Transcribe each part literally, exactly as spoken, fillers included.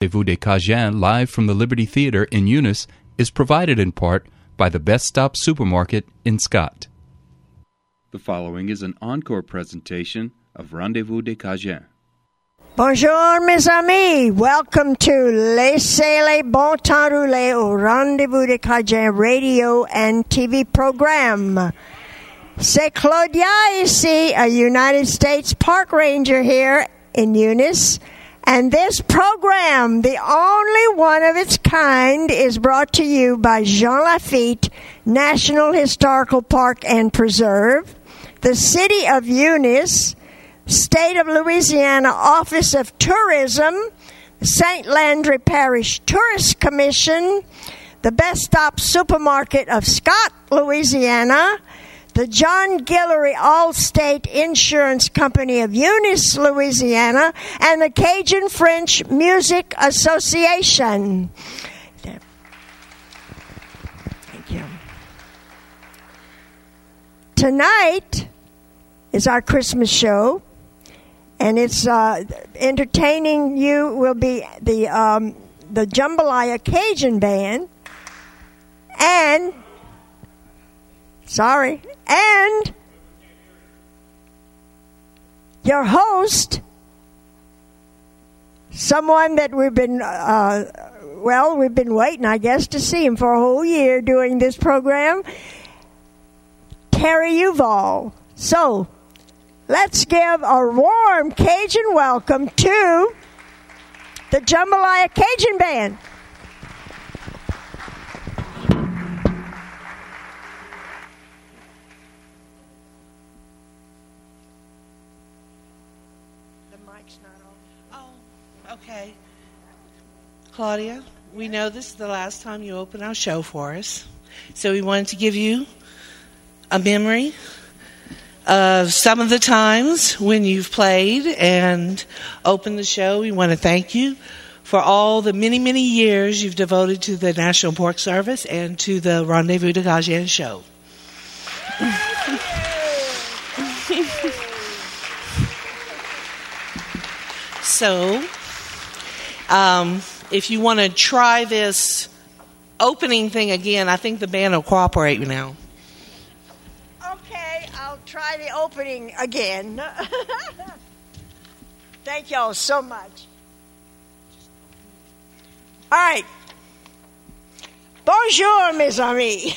Rendezvous de Cajun, live from the Liberty Theater in Eunice, is provided in part by the Best Stop Supermarket in Scott. The following is an encore presentation of Rendezvous de Cajun. Bonjour, mes amis. Welcome to Laissez les bons temps rouler au Rendezvous de Cajun radio and T V program. C'est Claudia ici, a United States Park Ranger here in Eunice. And this program, the only one of its kind, is brought to you by Jean Lafitte National Historical Park and Preserve, the City of Eunice, State of Louisiana Office of Tourism, Saint Landry Parish Tourist Commission, the Best Stop Supermarket of Scott, Louisiana, the John Guillory Allstate Insurance Company of Eunice, Louisiana, and the Cajun French Music Association. Thank you. Tonight is our Christmas show, and it's uh, entertaining you will be the um, the Jambalaya Cajun Band, and sorry, and your host, someone that we've been, uh, well, we've been waiting, I guess, to see him for a whole year doing this program, Terry Uval. So, let's give a warm Cajun welcome to the Jambalaya Cajun Band. Okay. Claudia, we know this is the last time you open our show for us, so we wanted to give you a memory of some of the times when you've played and opened the show. We want to thank you for all the many, many years you've devoted to the National Park Service and to the Rendezvous de Cajun show. So, Um, if you want to try this opening thing again, I think the band will cooperate now. Okay, I'll try the opening again. Thank y'all so much. All right. Bonjour, mes amis.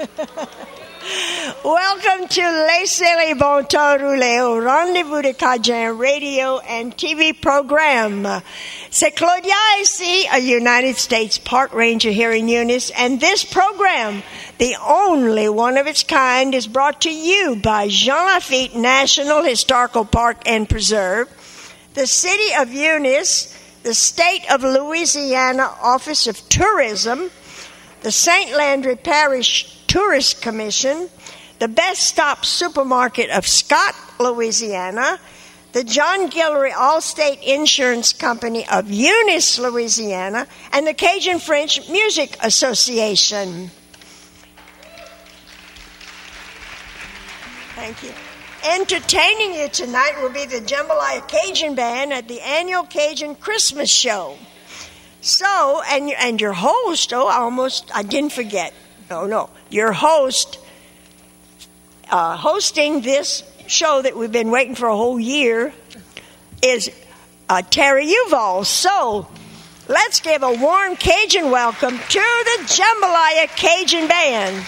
Welcome to Laissez les bons temps rouler au Rendezvous de Cajun radio and T V program. C'est Claudia ici, a United States Park Ranger here in Eunice, and this program, the only one of its kind, is brought to you by Jean Lafitte National Historical Park and Preserve, the City of Eunice, the State of Louisiana Office of Tourism, the Saint Landry Parish Tourist Commission, the Best Stop Supermarket of Scott, Louisiana, the John Guillory Allstate Insurance Company of Eunice, Louisiana, and the Cajun French Music Association. Thank you. Entertaining you tonight will be the Jambalaya Cajun Band at the annual Cajun Christmas show. So, and and your host, oh, I almost, I didn't forget. No, no. Your host, uh, hosting this show that we've been waiting for a whole year, is uh, Terry Uval. So, let's give a warm Cajun welcome to the Jambalaya Cajun Band.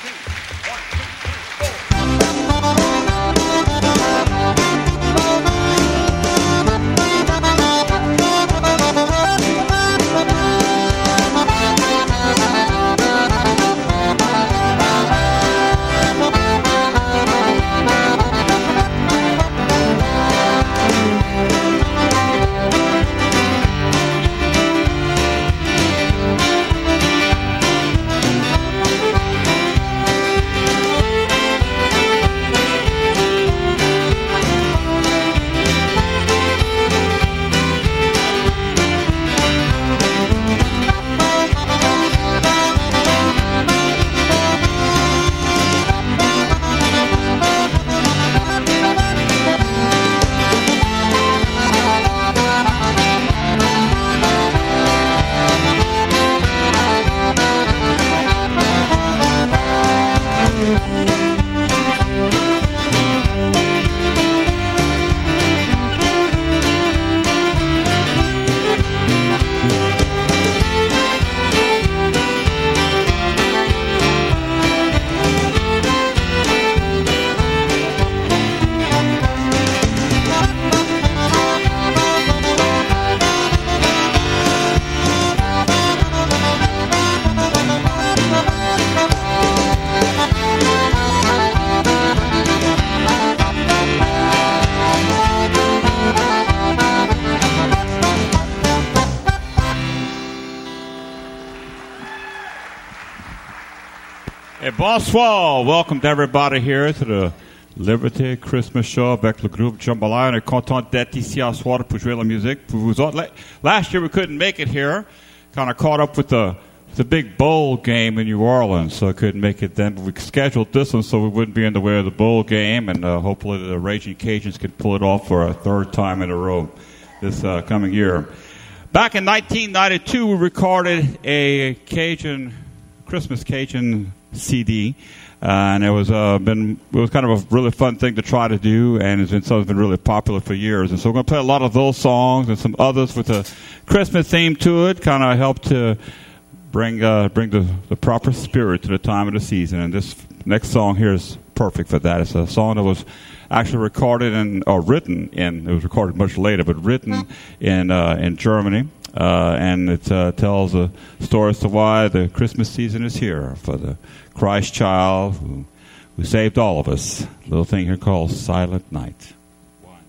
Hey, bonsoir. Welcome to everybody here to the Liberté Christmas Show avec le groupe Jambalaya. On est content d'être ici à soir pour jouer la musique. Pour vous autres. Last year we couldn't make it here. Kind of caught up with the the big bowl game in New Orleans, so I couldn't make it then. But we scheduled this one so we wouldn't be in the way of the bowl game, and uh, hopefully the Raging Cajuns can pull it off for a third time in a row this uh, coming year. Back in nineteen ninety-two, we recorded a Cajun, Christmas Cajun C D, uh, and it was uh, been it was kind of a really fun thing to try to do, and it's been something that's been really popular for years. And so we're going to play a lot of those songs and some others with a Christmas theme to it, kind of help to bring uh, bring the, the proper spirit to the time of the season. And this next song here is perfect for that. It's a song that was actually recorded and or written in it was recorded much later, but written in uh, in Germany. Uh, and it uh, tells a story as to why the Christmas season is here for the Christ child who, who saved all of us. A little thing here called Silent Night. One,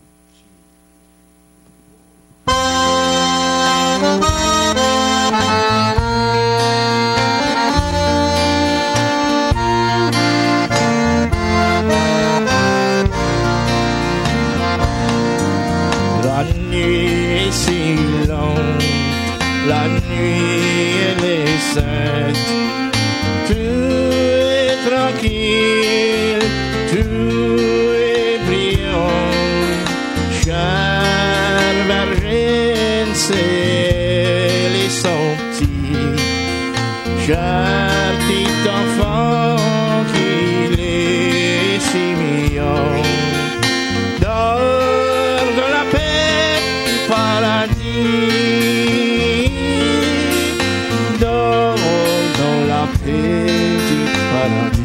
La nuit est si longue, la nuit elle est sainte, tout est tranquille, tout est brillant, chère Virgin, c'est les sorties, cher petit enfant qu'il est si mignon. Dors dans la paix du paradis.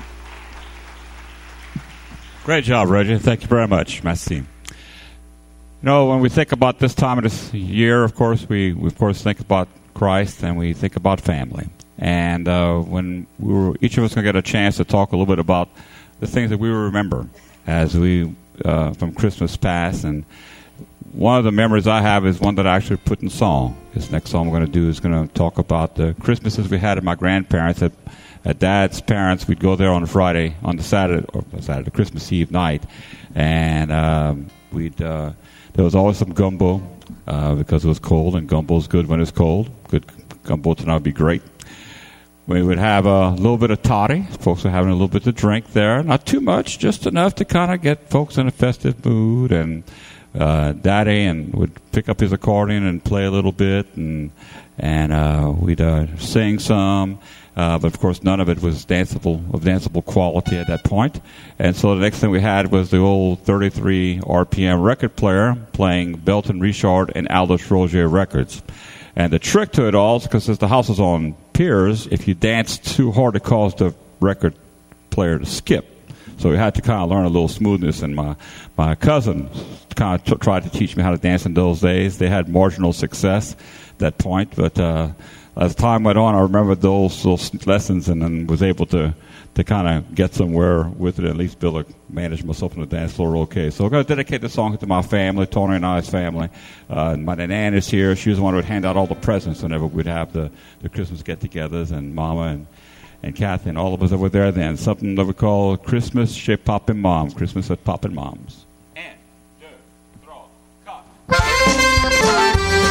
Great job, Roger. Thank you very much. Merci. You know, when we think about this time of this year, of course, we, we of course think about Christ and we think about family. And uh, when we were, each of us going to get a chance to talk a little bit about the things that we remember as we uh, from Christmas past. And one of the memories I have is one that I actually put in song. This next song we're going to do is going to talk about the Christmases we had at my grandparents. At, at Dad's parents, we'd go there on a Friday, on the Saturday, or Saturday, Christmas Eve night, and um, we'd uh, there was always some gumbo uh, because it was cold, and gumbo's good when it's cold. Good gumbo tonight would be great. We would have a little bit of toddy. Folks were having a little bit to drink there. Not too much, just enough to kind of get folks in a festive mood. And uh, Daddy and would pick up his accordion and play a little bit, and and uh, we'd uh, sing some. Uh, but of course, none of it was danceable of danceable quality at that point. And so the next thing we had was the old thirty-three R P M record player playing Belton Richard and Aldous Roger records. And the trick to it all is because the house was on piers, if you danced too hard, it caused the record player to skip. So we had to kind of learn a little smoothness. And my, my cousin kind of t- tried to teach me how to dance in those days. They had marginal success at that point. But uh, as time went on, I remembered those, those lessons and then was able to, to kind of get somewhere with it, at least be able to manage myself on the dance floor okay. So I'm going to dedicate this song to my family, Tony and I's family. Uh, my Nan is here. She was the one who would hand out all the presents whenever we'd have the, the Christmas get-togethers, and Mama and, and Kathy and all of us that were there then. Something that we call Christmas chez Pop and Mom, Christmas at Pop and Mom's. Un, deux, trois, quatre.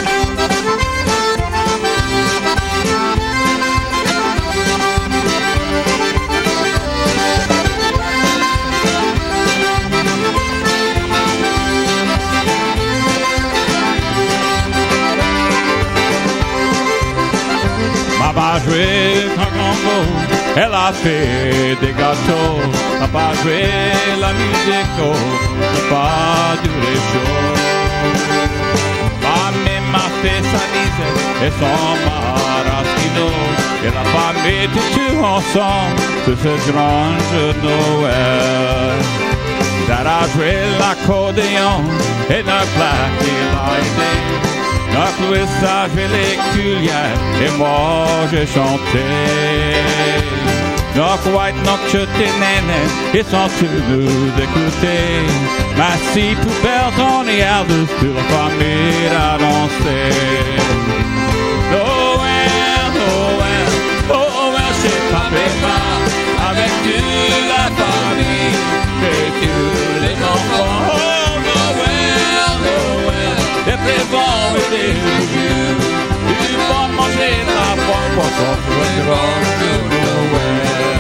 Papa joué un congo, elle a fait des gâteaux. Papa joué la musique, pas du réchaud. Mamie m'a fait sa mise et son maraschino. Et la famille était tout ensemble de ce grand jeu de Noël. Elle a joué l'accordéon et d'un claque l'a aidé. Notre message et les culières, et moi j'ai chanté. Notre white, notre chuté, néné, ils sont tous nous d'écouter. Merci poubelle, Tony Aldous, toute la famille a dansé. Noël, Noël, Noël chez Papa et Maman, avec toute la famille et tous les enfants. Oh, Noël, Noël. Des présents et des joujoux, du bon manger, la bonne poisson, sur le grand de Noël.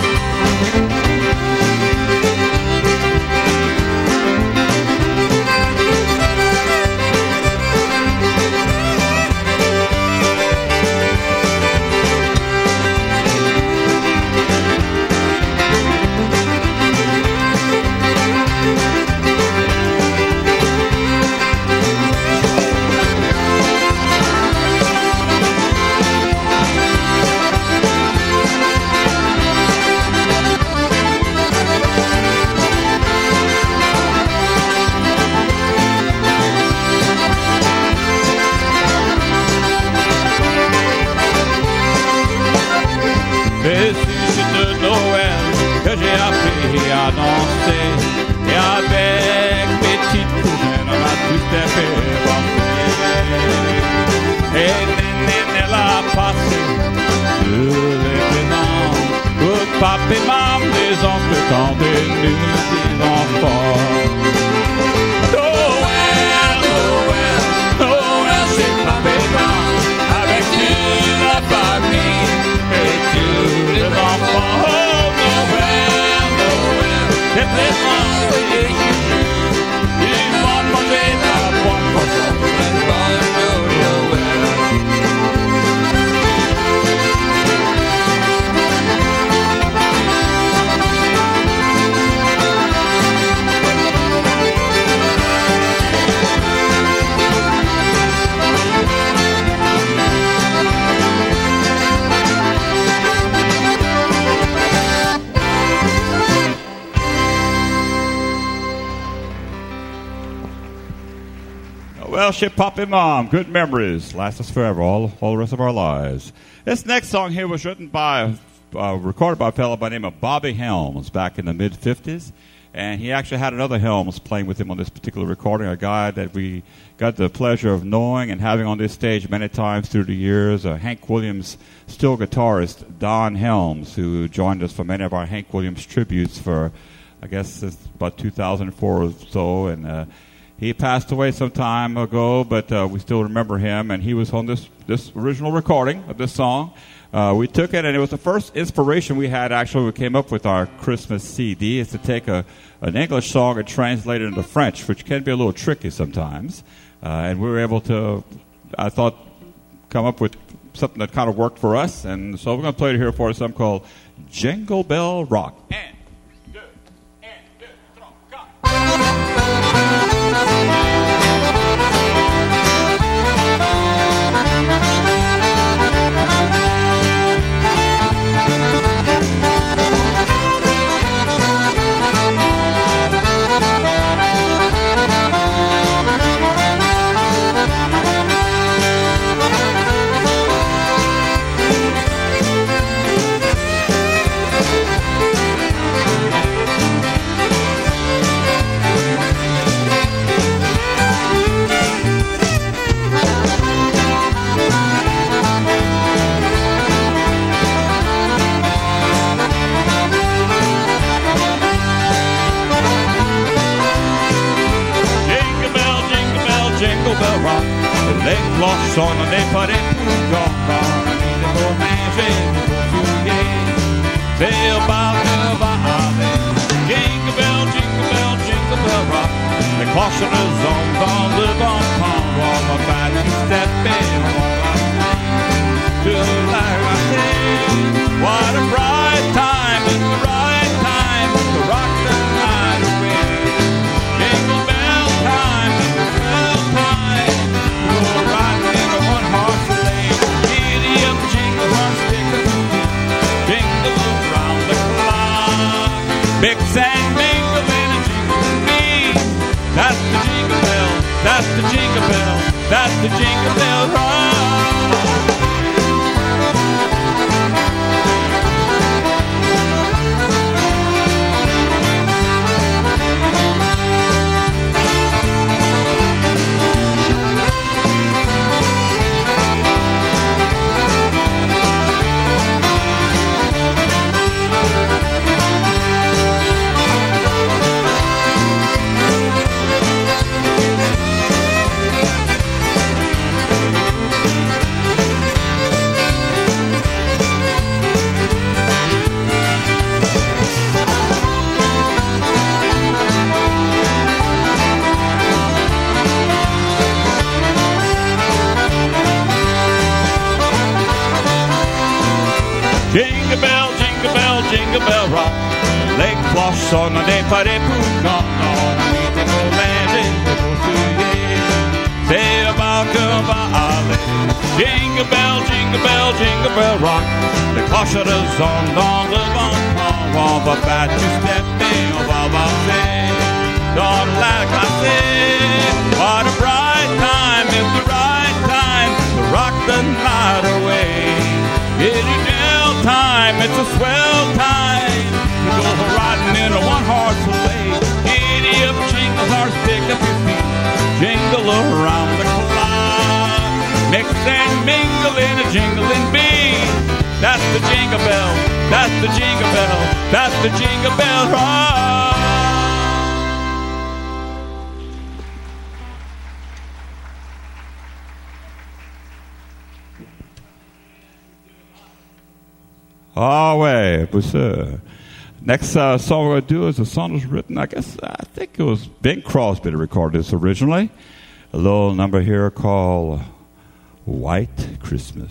Et c'est de Noël que j'ai appris à danser. Et avec mes petites cousines, on a tous fait danser. Et Néné, elle a passé tous les présents pour Papa et Maman, des oncles, tant de nous, des enfants. Noël, Noël, Noël, c'est Papa et Maman, avec toute la famille. Et tous les enfants, oh Noël, Well, shit, Poppy Mom, good memories, last us forever, all, all the rest of our lives. This next song here was written by, uh, recorded by a fellow by the name of Bobby Helms back in the mid-fifties. And he actually had another Helms playing with him on this particular recording, a guy that we got the pleasure of knowing and having on this stage many times through the years, uh, Hank Williams' still guitarist, Don Helms, who joined us for many of our Hank Williams tributes for, I guess, since about two thousand four or so. And uh, he passed away some time ago, but uh, we still remember him. And he was on this, this original recording of this song. Uh, we took it, and it was the first inspiration we had, actually, we came up with our Christmas C D, is to take a, an English song and translate it into French, which can be a little tricky sometimes. Uh, and we were able to, I thought, come up with something that kind of worked for us. And so we're going to play it here for us, something called Jingle Bell Rock. And, two, and, two, three, go. Les cloches sonnent, les pas des poules encore, et les beaux manger, les beaux souliers, c'est about the valley. Jingle bell, jingle bell, jingle bell rock, les cloches sont les hommes dans le bon temps, on va faire du step in, on va to la racine. What a bright time, it's the right time to rock the night away. Jingle bell time, it's the bell time. Mix and mingle in a jingle bee. That's the jingle bell, that's the jingle bell, that's the jingle bell rock. Jingle bell, jingle bell, jingle bell rock. Les cloches sonnent, des pas des poules non, non, des beaux manger, des beaux souliers. C'est about the valley. Jingle bell, jingle bell, jingle bell rock. Les cloches résonnent dans le vent. On va faire du stepping, on va avancer dans la glacée. What a bright time, it's the right time to rock the night away. Giddy bell time, it's a swell time to go riding in a one-horse sleigh. Giddy up, jingle horse, pick up your feet, jingle around the clock. Mix and mingle in a jingling bee. That's the jingle bell, that's the jingle bell, that's the jingle bell rock. Ah ouais, pour ça. Next uh, song we're going to do is a song that was written, I guess, I think it was Bing Crosby that recorded this originally. A little number here called White Christmas.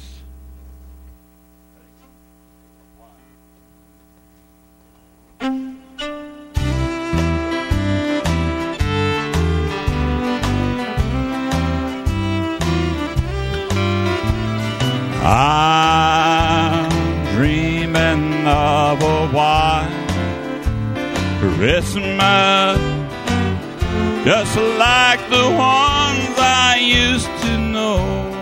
I'm dreaming of a white Christmas, just like the ones I used to know,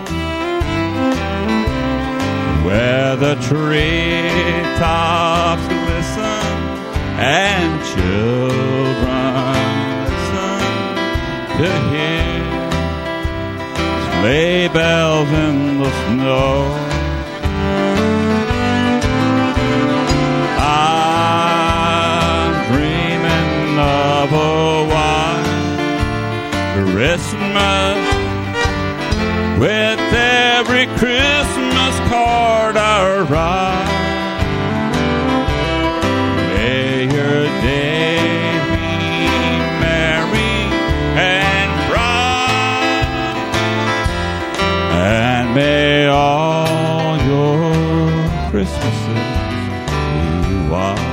where the treetops glisten and children listen to hear sleigh bells in the snow. I'm dreaming of a white Christmas, with every Christmas card I write. May your day be merry and bright, and may all your Christmases be white.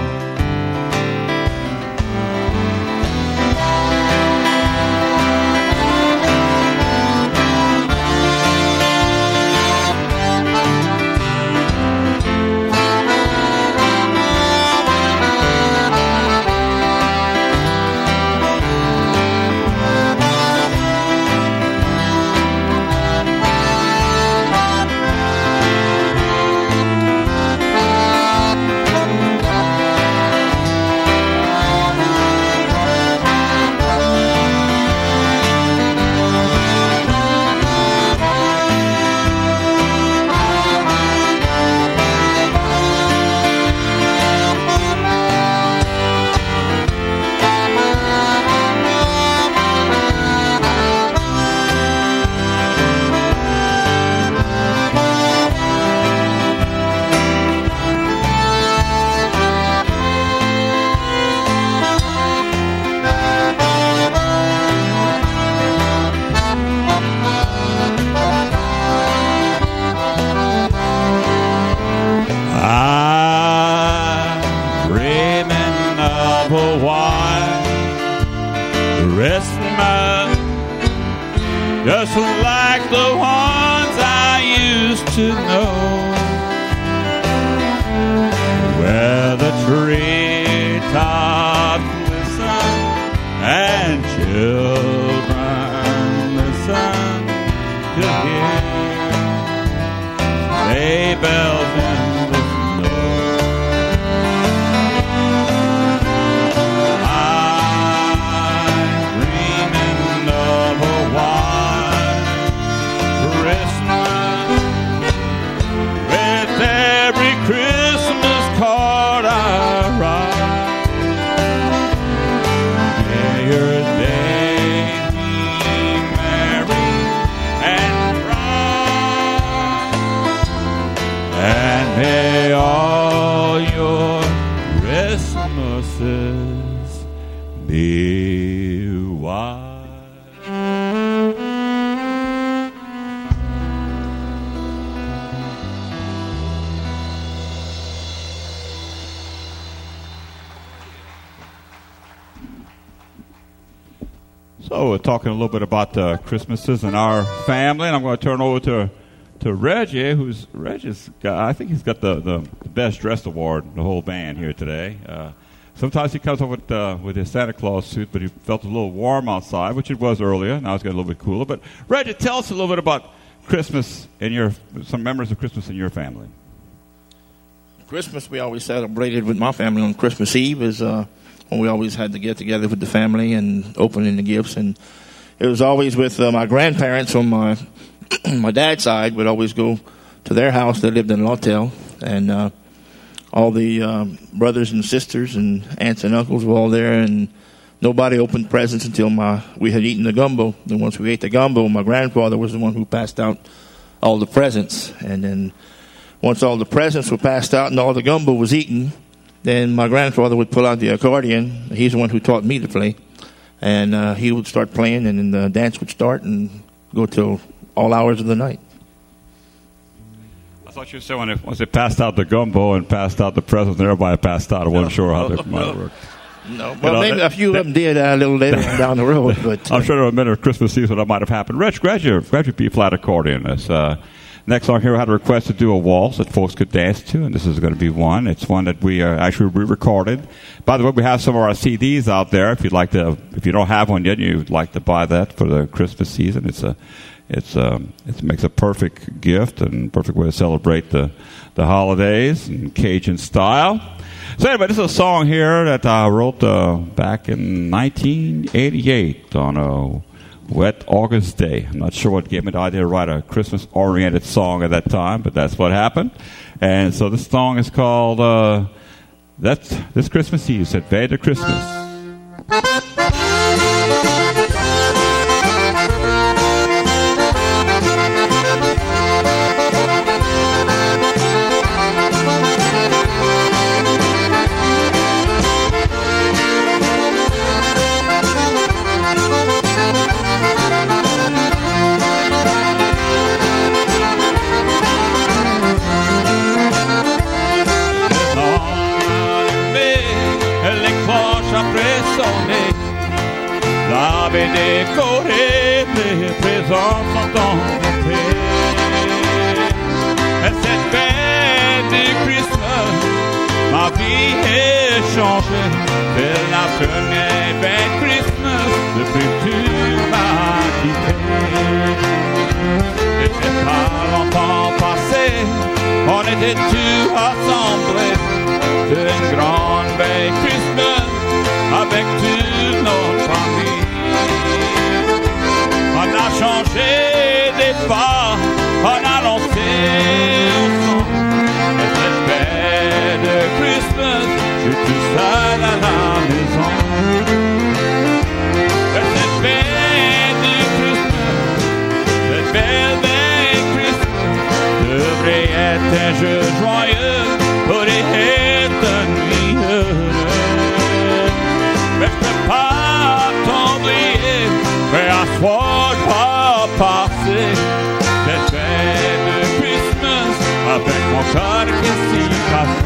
Just like the ones I used to know, where the treetops listen and children listen to hear sleigh bells in the snow. I'm dreaming of a white Christmas, with every Christmas card I write. May your day be merry and bright, and may all your Christmases be white. So we're talking a little bit about the Christmases in our family, and I'm going to turn over to to Reggie, who's Reggie's got, I think he's got the, the best dressed award in the whole band here today. Uh, sometimes he comes over with, uh, with his Santa Claus suit, but he felt a little warm outside, which it was earlier. Now it's getting a little bit cooler. But Reggie, tell us a little bit about Christmas and your some memories of Christmas in your family. Christmas we always celebrated with my family on Christmas Eve is uh, when we always had to get together with the family and opening the gifts, and it was always with uh, my grandparents on my my dad's side. Would always go to their house. They lived in Lawtell, and uh, all the um, brothers and sisters and aunts and uncles were all there, and nobody opened presents until my we had eaten the gumbo. And once we ate the gumbo, my grandfather was the one who passed out all the presents, and then once all the presents were passed out and all the gumbo was eaten, then my grandfather would pull out the accordion. He's the one who taught me to play. And uh, he would start playing, and then the dance would start and go till all hours of the night. I thought you said when it, once they passed out the gumbo and passed out the presents and everybody passed out, I wasn't no, sure how no, that might no. work. No, well, you know, maybe that, a few that, of them did uh, a little later down the road. But uh, I'm sure there were many Christmas seasons that might have happened. Rich, grab your, grab your B-flat accordion. That's, uh, Next song here, I had a request to do a waltz that folks could dance to, and this is going to be one. It's one that we uh, actually re-recorded. By the way, we have some of our C Ds out there. If you'd like to, if you don't have one yet, you'd like to buy that for the Christmas season. It's a, it's um, it makes a perfect gift and perfect way to celebrate the the holidays in Cajun style. So anyway, this is a song here that I wrote uh, back in nineteen eighty-eight on a wet August day. I'm not sure what gave me the idea to write a Christmas-oriented song at that time, but that's what happened. And so this song is called uh, "That's This Christmas Eve." Said "Vade Christmas." L'ave décoré, les présents sont entrés. Et cette fête de Christmas, ma vie est changée. C'est la première fête Christmas depuis que tu m'as quitté. C'était pas longtemps passé, on était tous assemblés. C'est une grande veille Christmas avec toute notre famille. On a changé des pas, on a lancé au son. Et cette fête de Christmas, je suis tout seul à la maison. Et cette fête de Christmas, cette belle belle Christmas, devrait être un jeu joyeux, pourrait être une nuit heureuse. Mais je peux pas t'oublier, mais à soir pas passer cette fête de Christmas avec mon cœur qui s'y cassé.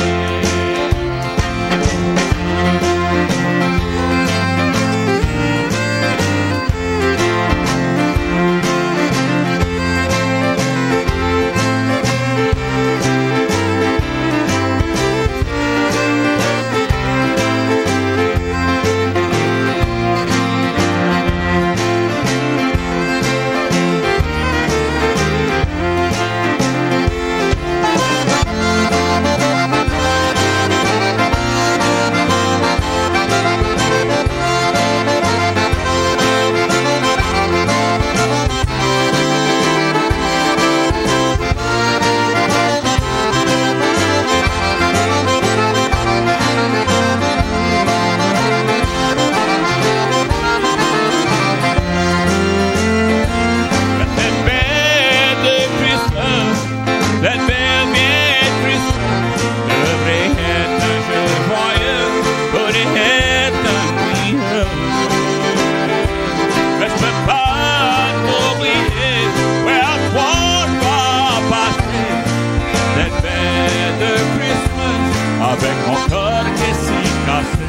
Avec mon cœur qui s'y cassé.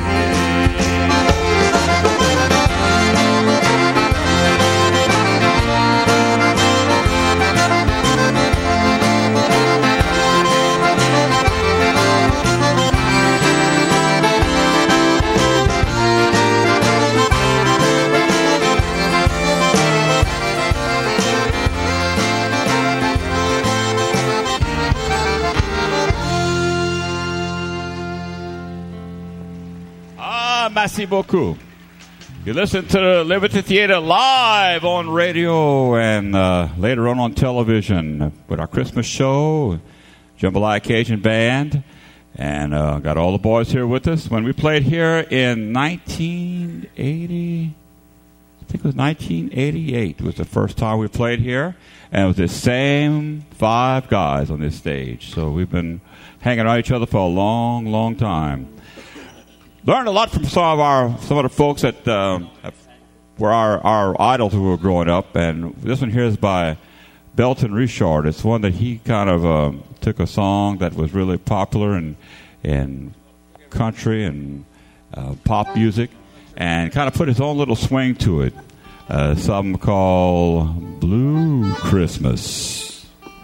Merci beaucoup. You listen to the Liberty Theater live on radio and uh, later on on television with our Christmas show, Jambalaya Cajun Band, and uh, got all the boys here with us. When we played here in nineteen eighty, I think it was nineteen eighty-eight was the first time we played here, and it was the same five guys on this stage. So we've been hanging around each other for a long, long time. Learned a lot from some of our some of the folks that uh, were our, our idols when we were growing up, and this one here is by Belton Richard. It's one that he kind of uh, took a song that was really popular in in country and uh, pop music, and kind of put his own little swing to it. Uh, something called Blue Christmas.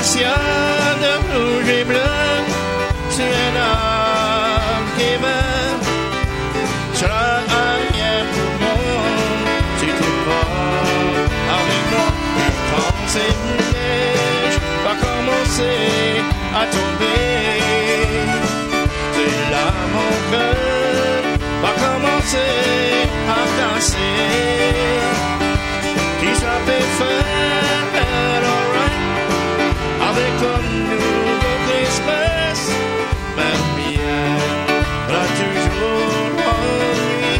ciel de rouge et bleu, tu es un homme qui m'aime. Tu seras rien pour moi, si tu pars avec moi. Et quand ces neiges va commencer à tomber, c'est là mon cœur va commencer à danser. Qui sera fait faire alright avec un nouveau Christmas, même bien, là toujours en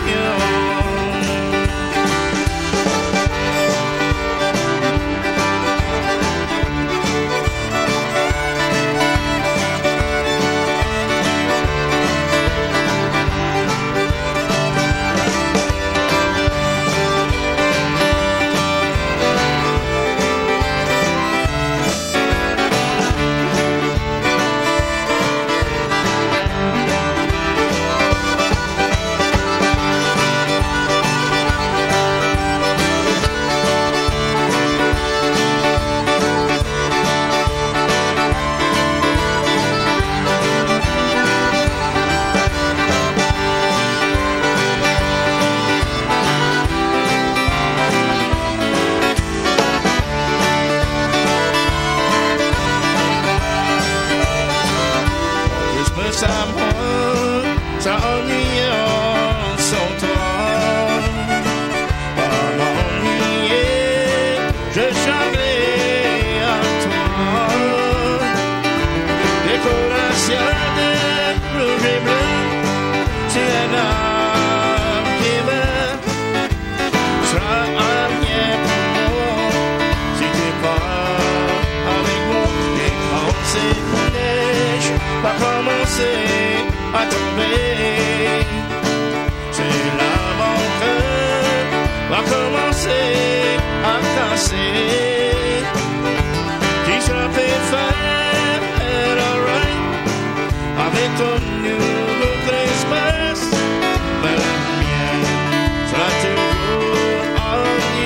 à tomber. C'est là mon cœur va commencer à casser. Qui sera fait faire alright avec ton nouveau Christmas, mais la mienne sera toujours en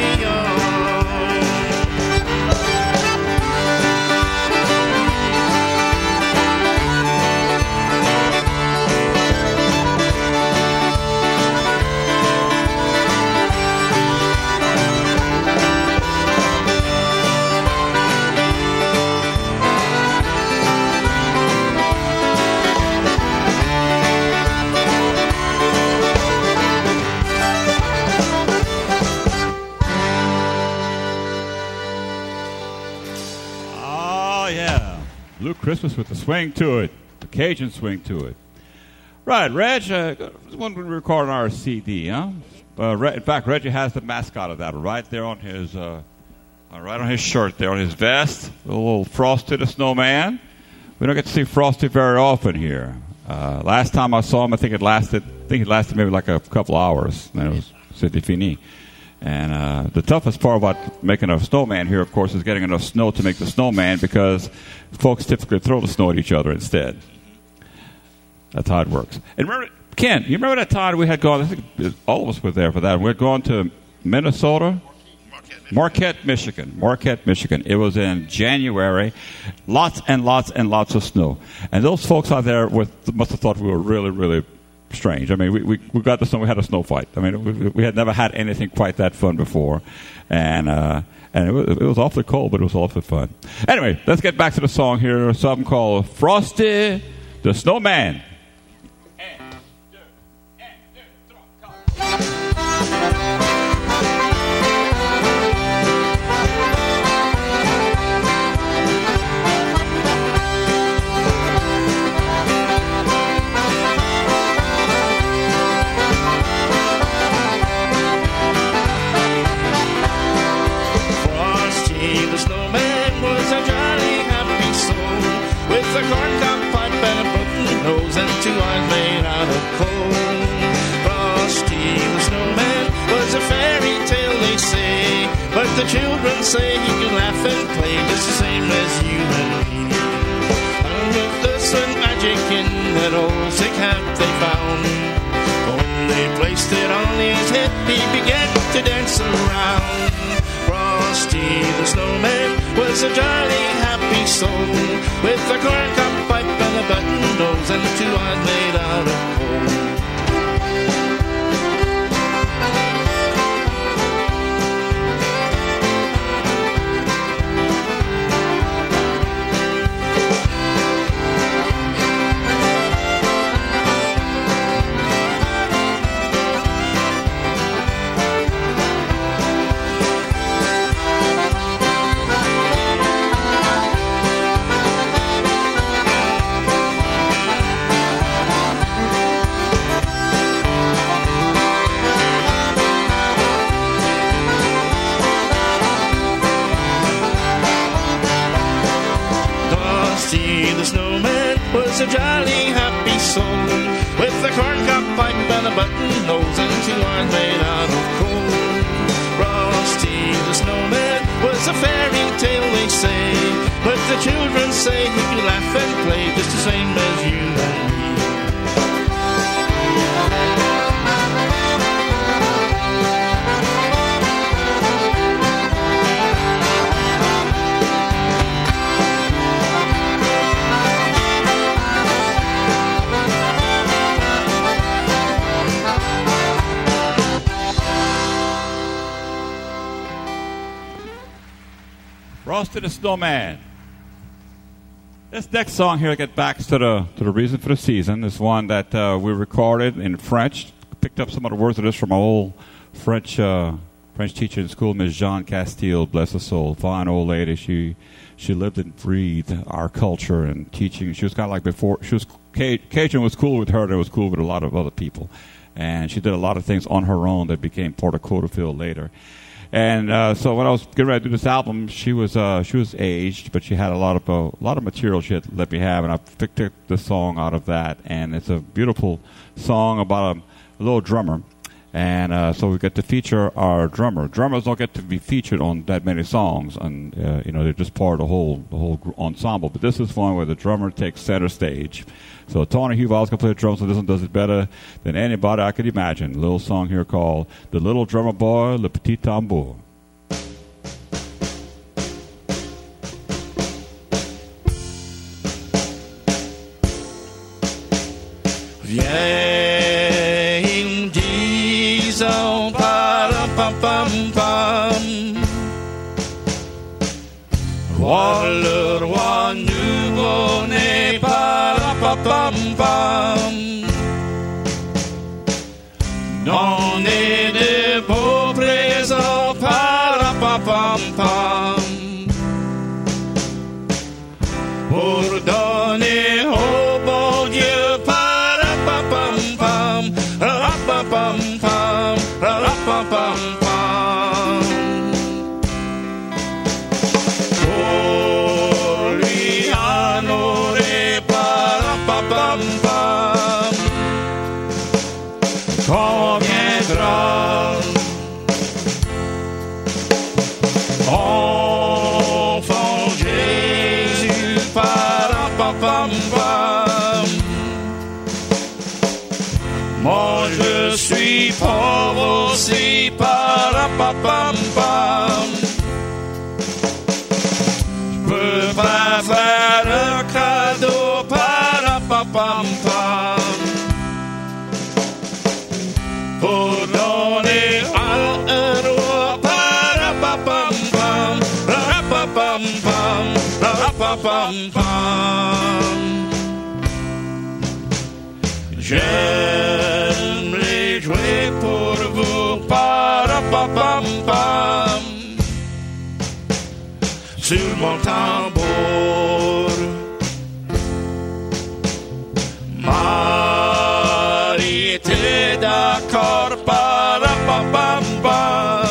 Blue Christmas with the swing to it, the Cajun swing to it. Right, Reg, uh, this one we recorded on our C D, huh? Uh, Reg, in fact, Reggie has the mascot of that right there on his, uh, uh, right on his shirt there, on his vest, a little Frosty the Snowman. We don't get to see Frosty very often here. Uh, last time I saw him, I think it lasted, I think it lasted maybe like a couple hours. Then it was c'était fini. And uh, the toughest part about making a snowman here, of course, is getting enough snow to make the snowman, because folks typically throw the snow at each other instead. That's how it works. And remember, Ken, you remember that time we had gone, I think all of us were there for that, we had gone to Minnesota? Marquette, Michigan. Marquette, Michigan. It was in January. Lots and lots and lots of snow. And those folks out there with, must have thought we were really, really strange. I mean, we, we, we got the snow, we had a snow fight. I mean, we, we had never had anything quite that fun before. And uh, and it was, it was awfully cold, but it was awfully fun. Anyway, let's get back to the song here. Something called Frosty the Snowman. And two eyes made out of coal. Frosty the Snowman was a fairy tale, they say, but the children say he can laugh and play just the same as you and me. And with the sun magic in that old sick hat they found, when they placed it on his head, he began to dance around. Frosty the Snowman was a jolly happy soul, with a corncob pipe and a button nose and two eyes made out of coal. Was a jolly happy soul, with a corncob pipe and a button nose and two eyes made out of coal. Frosty the Snowman was a fairy tale, they say, but the children say he could laugh and play just the same as you and me. Frosty the Snowman. This next song here gets back to the to the reason for the season. Is one that uh, we recorded in French. Picked up some of the words of this from my old French uh, French teacher in school, Miss Jean Castile, bless her soul. Fine old lady. She she lived and breathed our culture and teaching. She was kind of like before. She was Cajun was cool with her, and it was cool with a lot of other people. And she did a lot of things on her own that became part of Coderfield later. And uh, so when I was getting ready to do this album, she was uh, she was aged, but she had a lot of uh, a lot of material she had let me have, and I picked the song out of that. And it's a beautiful song about a, a little drummer, and uh, so we get to feature our drummer. Drummers don't get to be featured on that many songs, and uh, you know they're just part of the whole the whole ensemble. But this is one where the drummer takes center stage. So Tony Huval's going to play the drums, so this one does it better than anybody I could imagine. A little song here called The Little Drummer Boy, Le Petit Tambour. Viens, ils me disent, oh, pa-da-pam-pam-pam. Voir le roi nouveau-né, pa-da-pam-pam. On est de beaux présents, pa-da-pam-pam-pam. Pour donner au bon Dieu, pa-da-pam-pam-pam, ra-pam-pam-pam, ra-pam-pam-pam. Quand viendra enfant Jésus, pa-da-pam-pam-pam. Moi je suis pauvre aussi, pa-da-pam-pam-pam. Je peux pas faire un cadeau, pa-da-pam-pam-pam. Pour donner à un roi, pa-da-pam-pam, ra-pam-pam-pam, ra-pam-pam-pam. J'aimerais jouer pour vous, pa-da-pam-pam-pam, sur mon tambour. Marie était d'accord, pa-da-pam-pam-pam.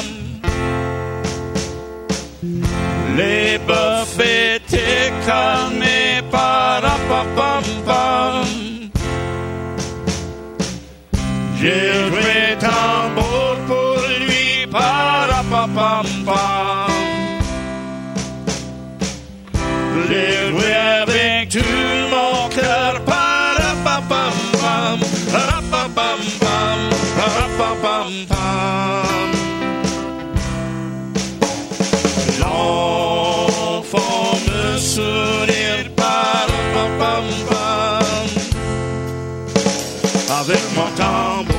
Les bœufs étaient calmés, pa-da-pam-pam-pam. J'ai joué tambour pour lui, pa-da-pam-pam-pam. J'ai joué avec tout mon cœur, pa-da-pam-pam-pam, ra-pam-pam-pam, ra-pam-pam-pam. L'enfant mon tambour.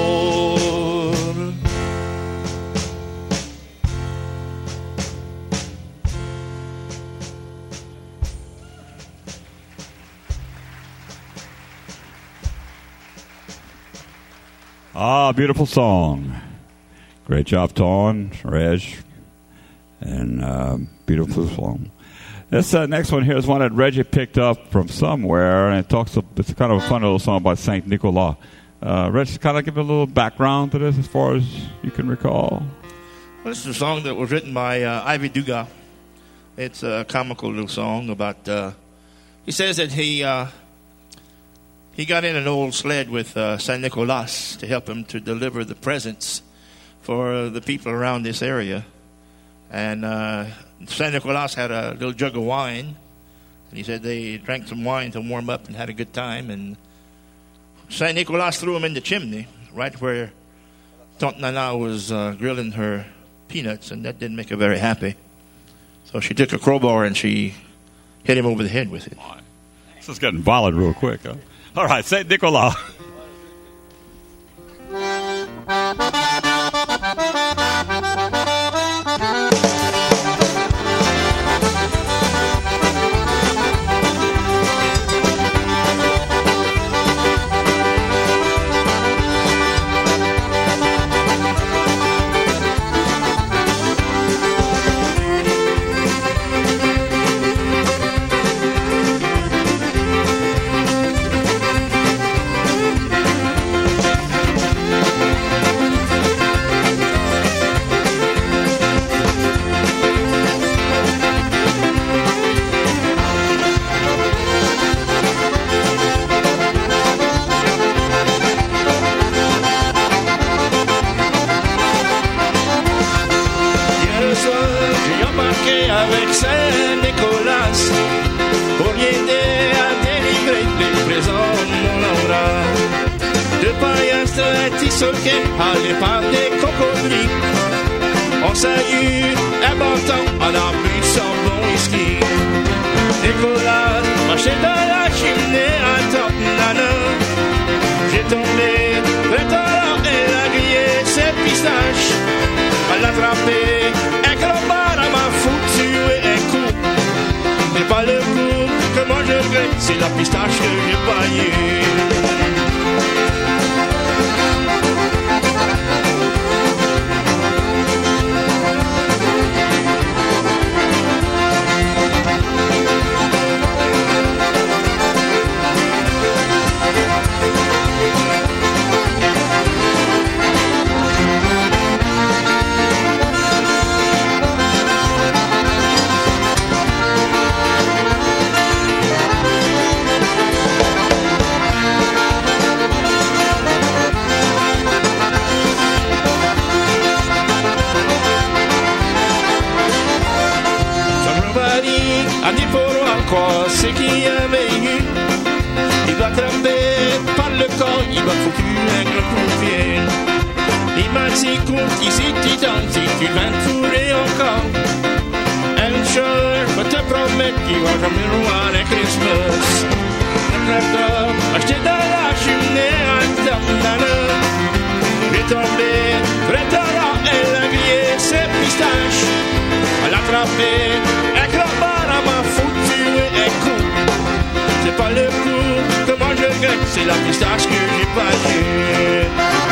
Ah, beautiful song. Great job, Ton, Reg, and um, beautiful song. This uh, next one here is one that Reggie picked up from somewhere, and it talks. It's kind of a fun little song about Saint Nicolas. Uh, Reg, kind of give a little background to this, as far as you can recall. Well, this is a song that was written by uh, Ivy Dugas. It's a comical little song about. Uh, he says that he uh, he got in an old sled with uh, Saint Nicolas to help him to deliver the presents for uh, the people around this area. And uh, Saint Nicolas had a little jug of wine. And he said they drank some wine to warm up and had a good time. And Saint Nicolas threw him in the chimney, right where Tante Nana was uh, grilling her peanuts. And that didn't make her very happy. So she took a crowbar and she hit him over the head with it. This is getting violent real quick, huh? All right, Saint Nicolas. C'est la pistache que j'ai paillée. C'est qui avait eu, il va tremper par le corps, il va foutu un gros coup de pied. Il m'a dit, écoute, ici, titan, si tu vas te fourrer encore. Un jour, je te promets qu'il va jamais voir un Christmas. Le tracteur, acheté dans la cheminée, un terminal. J'ai tombé, près de là, elle a grillé ses pistaches. Elle a attrapé un crowbar à ma foutu et un coup. C'est pas le coup que moi je regrette, c'est la pistache que j'ai pas eu.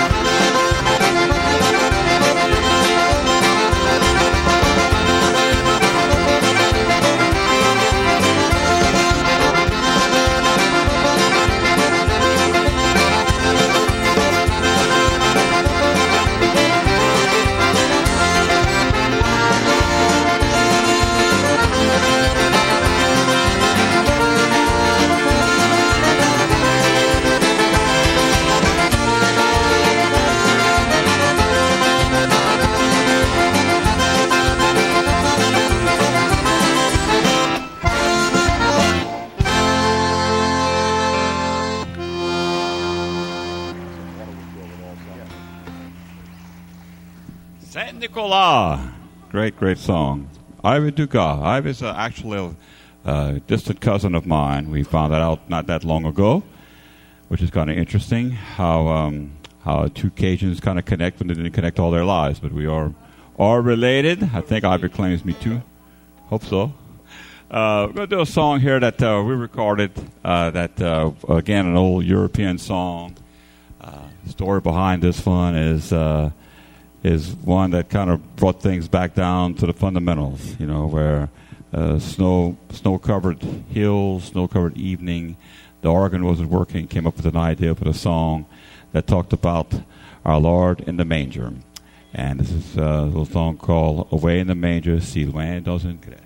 Saint Nicolas. Great, great song. Ivy Dugas. Ivy's uh, actually a uh, distant cousin of mine. We found that out not that long ago. which is kind of interesting. How um, how two Cajuns kind of connect when they didn't connect all their lives, but we are are related. I think Ivory claims me too. Hope so. Uh, we're going to do a song here that uh, we recorded. Uh, that uh, again, an old European song. Uh, the story behind this one is uh, is one that kind of brought things back down to the fundamentals. You know, where uh, snow snow covered hills, snow covered evening. The organ wasn't working. Came up with an idea for the song that talked about our Lord in the manger. And this is uh, a little song called "Away in the Manger, si loin dans une crèche."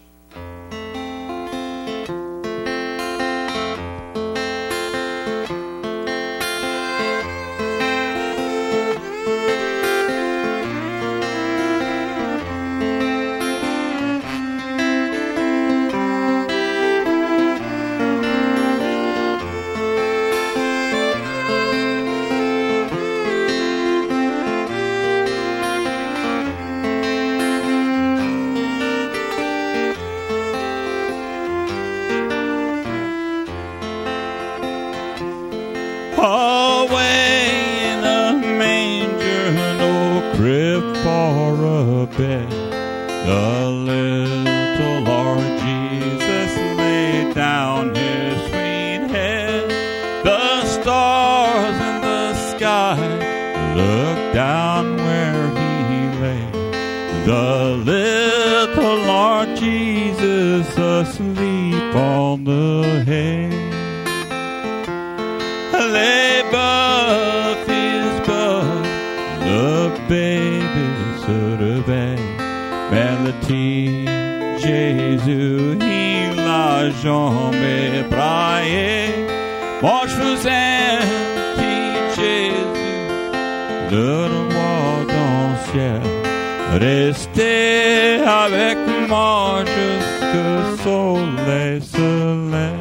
Restez avec moi jusque le soleil se lève.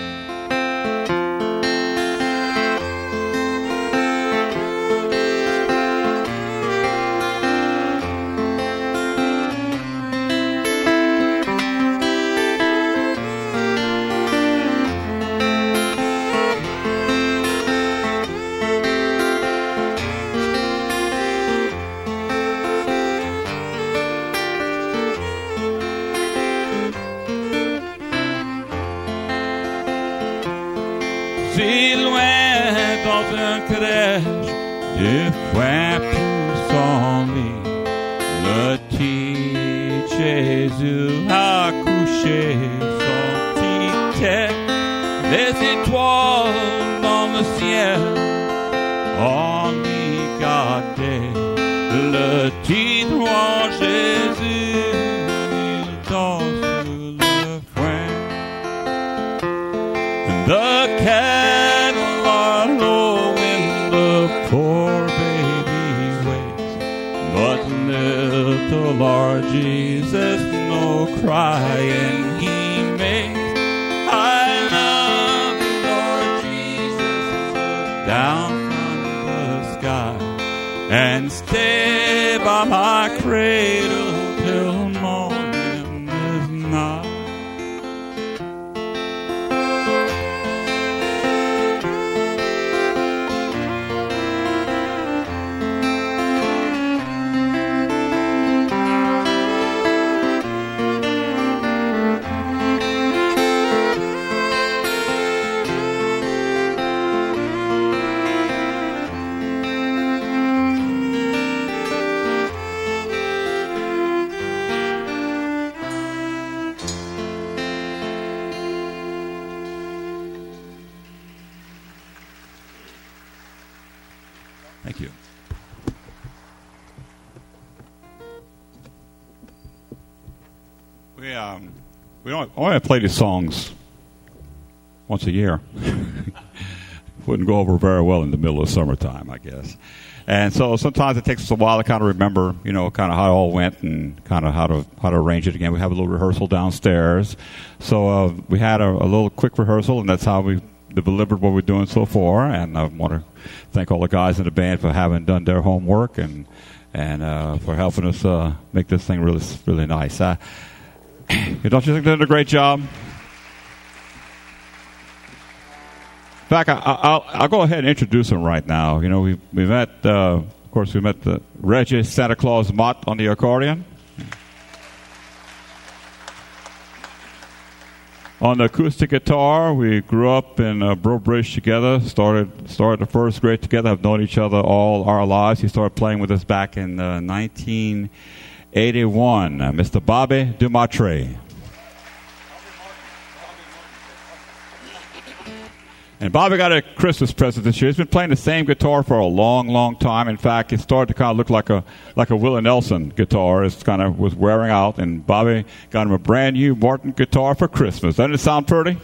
Si loin dans un crèche, deux fois pour son lit, le petit Jésus a couché son petit tête, les étoiles dans le ciel, on y gardait le petit roi Jésus, il danse sur le foin. The cattle are low and the poor baby waits, but little Lord Jesus no crying he makes. I love you, Lord Jesus, look down from the sky and stay by my cradle till morning is nigh. Thank you. We um we don't only play these songs once a year. Wouldn't go over very well in the middle of summertime, I guess. And so sometimes it takes us a while to kind of remember, you know, kind of how it all went and kind of how to how to arrange it again. We have a little rehearsal downstairs. So uh, we had a, a little quick rehearsal, and that's how we delivered what we're doing so far. And I want to thank all the guys in the band for having done their homework and and uh, for helping us uh, make this thing really really nice. Uh, don't you think they did a great job? In fact, I, I'll, I'll go ahead and introduce him right now. You know, we we met, uh, of course, we met the Reggie Santa Claus Mott on the accordion. On the acoustic guitar, we grew up in uh, Breaux Bridge together, started started the first grade together, have known each other all our lives. He started playing with us back in uh, nineteen eighty-one. Uh, Mister Bobby Dumatre. And Bobby got a Christmas present this year. He's been playing the same guitar for a long, long time. In fact, it started to kind of look like a like a Willie Nelson guitar. It kind of was wearing out, and Bobby got him a brand new Martin guitar for Christmas. Doesn't it sound pretty?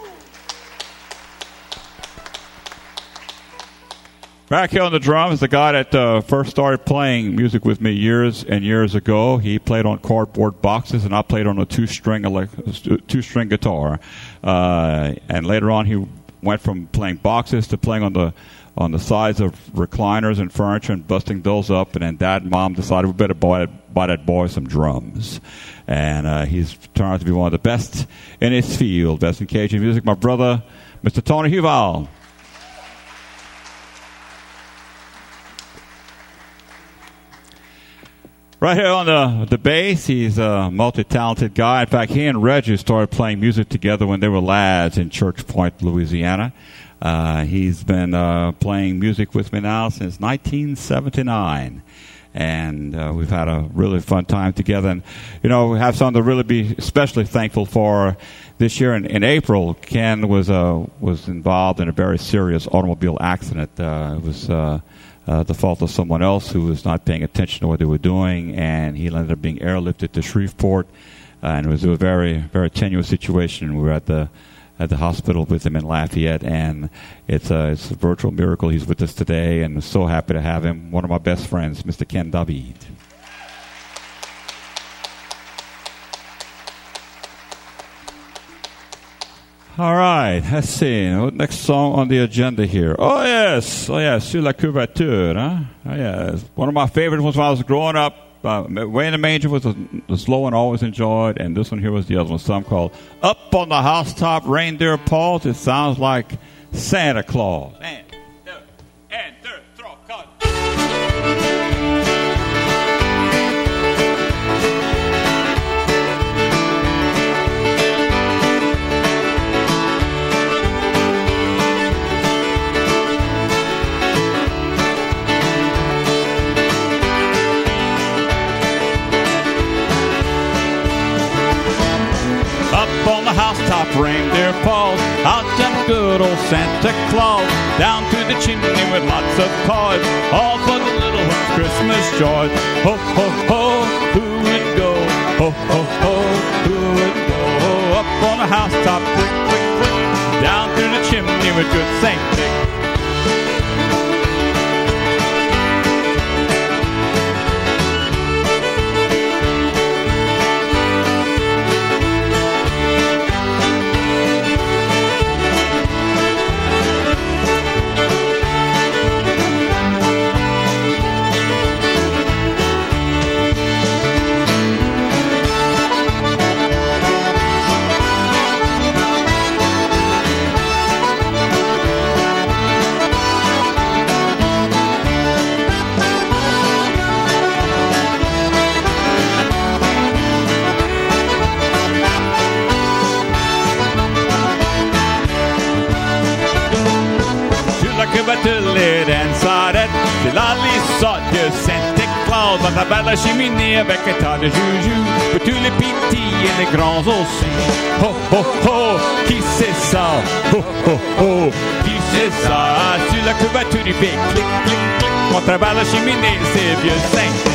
Back here on the drums, the guy that uh, first started playing music with me years and years ago. He played on cardboard boxes, and I played on a two-string elect- two-string guitar. Uh, and later on, he went from playing boxes to playing on the on the sides of recliners and furniture and busting those up. And then Dad and Mom decided we better buy, buy that boy some drums. And uh, he's turned out to be one of the best in his field, best in Cajun music. My brother, Mister Tony Huval. Right here on the the bass, he's a multi-talented guy. In fact, he and Reggie started playing music together when they were lads in Church Point, Louisiana. Uh, he's been uh, playing music with me now since nineteen seventy-nine. And uh, we've had a really fun time together. And, you know, we have something to really be especially thankful for this year. In, in April, Ken was uh, was involved in a very serious automobile accident. Uh, it was... Uh, Uh, the fault of someone else who was not paying attention to what they were doing, and he ended up being airlifted to Shreveport, uh, and it was a very, very tenuous situation. We were at the at the hospital with him in Lafayette, and it's a, it's a virtual miracle he's with us today, and we're so happy to have him. One of my best friends, Mister Ken David. All right, let's see. Next song on the agenda here. Oh, yes. Oh, yes. Sur la couverture. Huh? Oh, yes. One of my favorite ones when I was growing up. Uh, Way in the Manger was the, the slow one I always enjoyed, and this one here was the other one. Some called Up on the Housetop Reindeer Paws. It sounds like Santa Claus. And, two, and, two, throw, cut. On the housetop, reindeer paws, out jumped good old Santa Claus, down to the chimney with lots of toys, all for the little one's Christmas joy. Ho, ho, ho, who would go? Ho, ho, ho, who would go? Up on the housetop, quick, quick, quick, down through the chimney with good Saint Nick. Batullet and Sarette, c'est là les sortes de Santa Claus à travers la cheminée avec un tas de joujoux pour tous les petits et les grands aussi. Ho ho ho, qui c'est ça? Ho ho ho, qui c'est ça? Sur la couverture du bec, clic clic clic, à travers la cheminée c'est vieux Saint.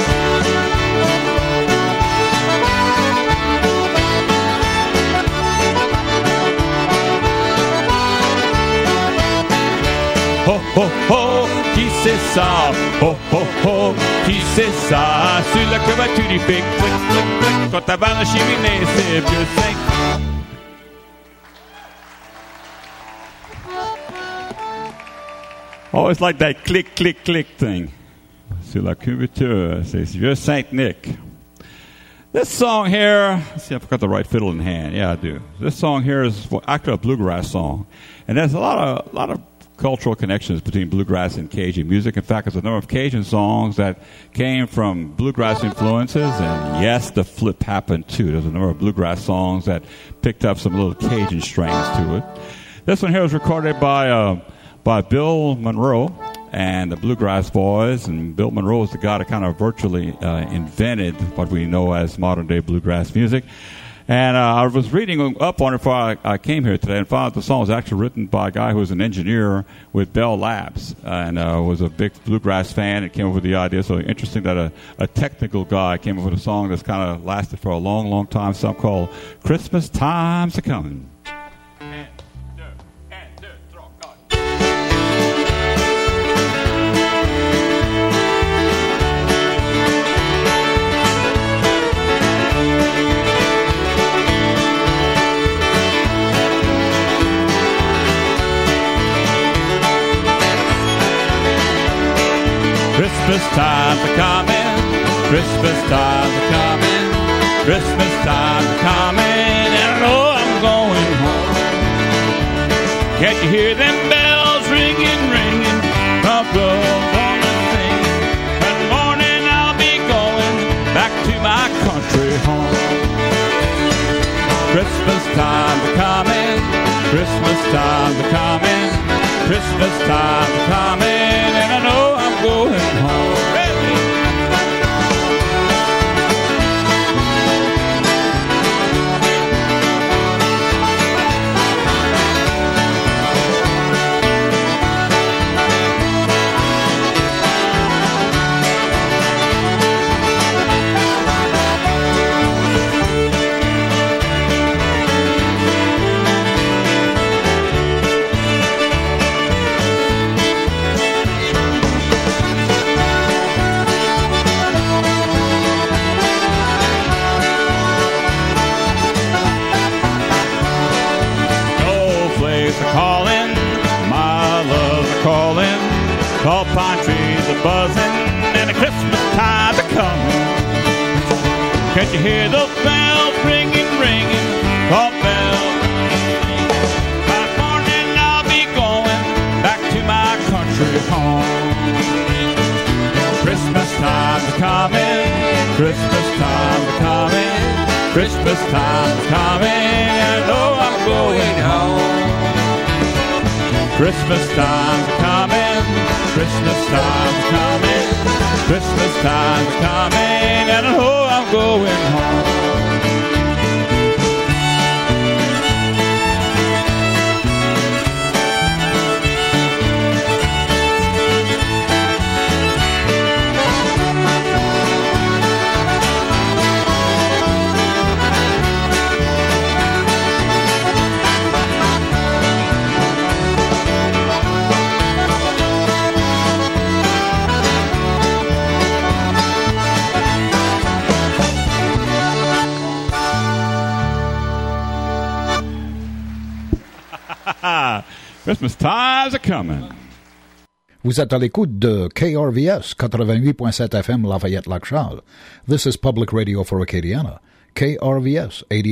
Ho ho ho, qui c'est ça? Ho ho ho, qui c'est ça? Sur la couverture du bec, clic clic clic, quand avant la cheminée c'est vieux Saint. Always like that click click click thing. Sur la couverture, c'est vieux Saint Nick. This song here, let's see if I've got the right fiddle in hand. Yeah, I do. This song here is actually a bluegrass song. And there's a lot of a lot of cultural connections between bluegrass and Cajun music. In fact, there's a number of Cajun songs that came from bluegrass influences. And yes, the flip happened too. There's a number of bluegrass songs that picked up some little Cajun strings to it. This one here was recorded by uh, by Bill Monroe and the Bluegrass Boys, and Bill Monroe is the guy that kind of virtually uh, invented what we know as modern-day bluegrass music. And uh, I was reading up on it before I, I came here today and found out the song was actually written by a guy who was an engineer with Bell Labs and uh, was a big bluegrass fan and came up with the idea. So interesting that a, a technical guy came up with a song that's kind of lasted for a long, long time, something called Christmas Time's a Coming. Christmas time's a coming, Christmas time's a coming, Christmas time's a coming, and I know I'm going home. Can't you hear them bells ringing, ringing? The girls wanna sing. That morning I'll be going back to my country home. Christmas time's a coming, Christmas time's a coming, Christmas time's a coming, and I know I'm going home. Calling, my love's a calling, tall pine trees are buzzing, and the Christmas time's a coming. Can't you hear those bells ringing, ringing, tall bells ringing? By morning I'll be going back to my country home. Christmas time's a coming, Christmas time's a coming, Christmas time's a coming, and I know I'm going home. Christmas time's a coming, Christmas time's a coming, Christmas time's a coming, and I know I'm going home. Christmas time's a coming. Vous êtes à l'écoute de K R V S eighty-eight point seven F M Lafayette Lac Charles. This is Public Radio for Acadiana. K R V S eighty